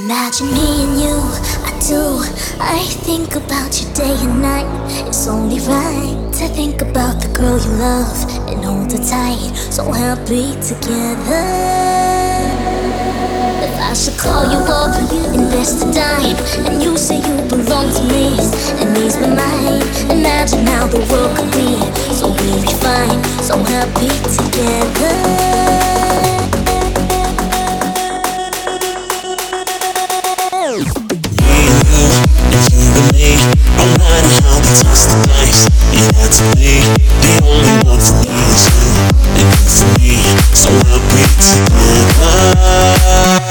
Imagine me and you, I do. I think about you day and night. It's only right to think about the girl you love and hold her tight. So happy together. If I should call you up, invest a dime, and you say you belong to me, and me's my mind. Imagine how the world could be so very fine, so happy together. No matter how we toss the dice, it had to be. The only one for me is you, and you for me. So happy together.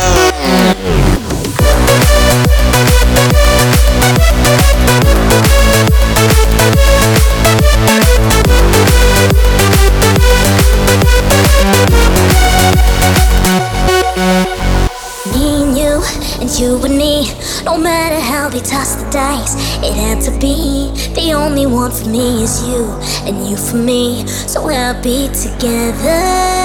You and me, no matter how they toss the dice, it had to be. The only one for me is you, and you for me, so happy together.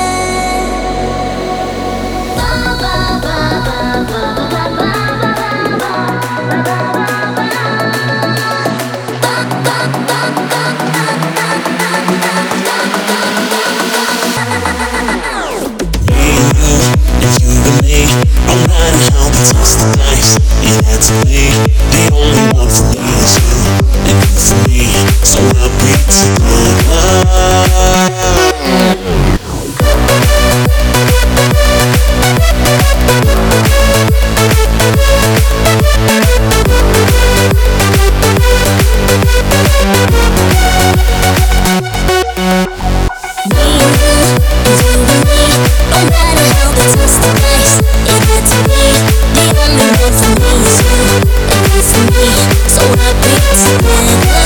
No matter how we toss the dice, it had to be. The only one for me is you, and you for me, so happy together. So happy together.